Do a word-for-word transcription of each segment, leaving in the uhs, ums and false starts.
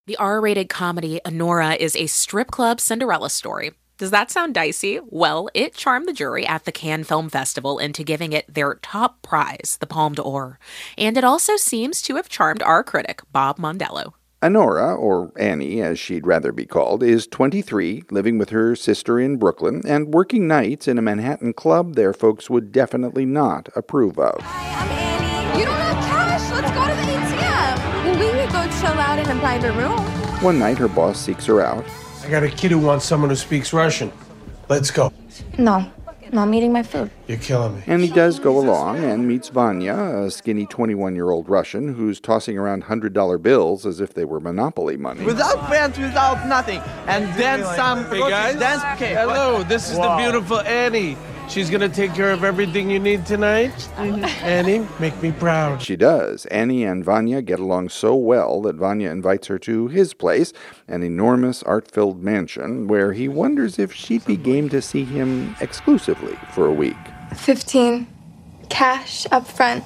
The R-rated comedy Honora is a strip club Cinderella story. Does that sound dicey? Well, it charmed the jury at the Cannes Film Festival into giving it their top prize, the Palme d'Or. And it also seems to have charmed our critic, Bob Mondello. Honora, or Annie as she'd rather be called, is twenty-three, living with her sister in Brooklyn, and working nights in a Manhattan club their folks would definitely not approve of. Hi, I'm Annie. You don't have cash? Let's go to the A T M. Well, we could go chill out in a private room. One night, her boss seeks her out. I got a kid who wants someone who speaks Russian. Let's go. No, no, I'm eating my food. You're killing me. And he does go along and meets Vanya, a skinny twenty-one-year-old Russian who's tossing around one hundred dollar bills as if they were Monopoly money. Without pants, without nothing. And then some... Hey, guys. Dance. Okay. Hello, this is Wow. the beautiful Annie. She's going to take care of everything you need tonight. Annie, make me proud. She does. Annie and Vanya get along so well that Vanya invites her to his place, an enormous art-filled mansion, where he wonders if she'd be game to see him exclusively for a week. Fifteen. Cash up front.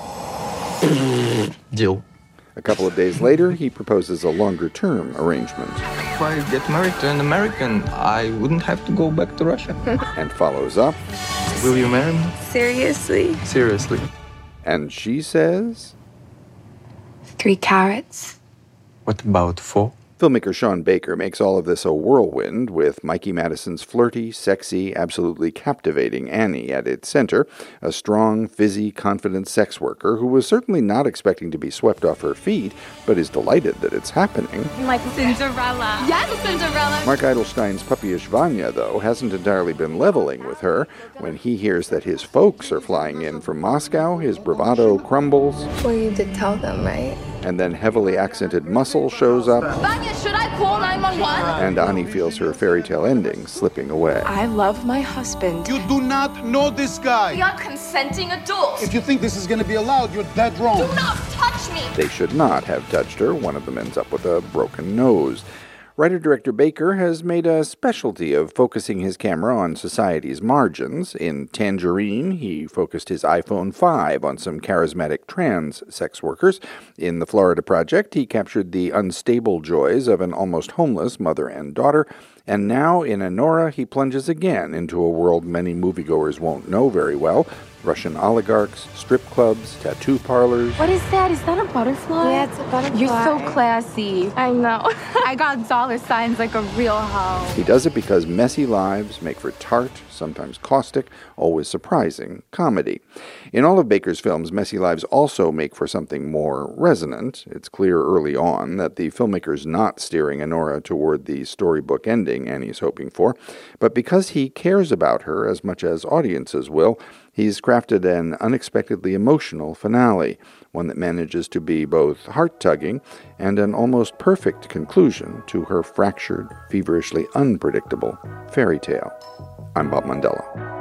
Deal. A couple of days later, he proposes a longer-term arrangement. If I get married to an American, I wouldn't have to go back to Russia. And follows up. Will you marry me? Seriously? Seriously. And she says... Three carrots. What about four? Filmmaker Sean Baker makes all of this a whirlwind, with Mikey Madison's flirty, sexy, absolutely captivating Annie at its center, a strong, fizzy, confident sex worker who was certainly not expecting to be swept off her feet, but is delighted that it's happening. Like Cinderella. Yes, Cinderella. Mark Eidelstein's puppyish Vanya, though, hasn't entirely been leveling with her. When he hears that his folks are flying in from Moscow, his bravado crumbles. Well, you did tell them, right? And then heavily accented Muscle shows up. Vanya, should I call nine one one? And Annie feels her fairy tale ending slipping away. I love my husband. You do not know this guy. We are consenting adults. If you think this is going to be allowed, you're dead wrong. Do not touch me. They should not have touched her. One of them ends up with a broken nose. Writer-director Baker has made a specialty of focusing his camera on society's margins. In Tangerine, he focused his iPhone five on some charismatic trans sex workers. In The Florida Project, he captured the unstable joys of an almost homeless mother and daughter. And now, in Honora, he plunges again into a world many moviegoers won't know very well. Russian oligarchs, strip clubs, tattoo parlors. What is that? Is that a butterfly? Yeah, it's a butterfly. You're so classy. I know. I got dollar signs like a real hoe. He does it because messy lives make for tart, sometimes caustic, always surprising comedy. In all of Baker's films, messy lives also make for something more resonant. It's clear early on that the filmmaker's not steering Honora toward the storybook ending Annie's hoping for, but because he cares about her as much as audiences will, he's crafted an unexpectedly emotional finale, one that manages to be both heart-tugging and an almost perfect conclusion to her fractured, feverishly unpredictable fairy tale. I'm Bob Mondello.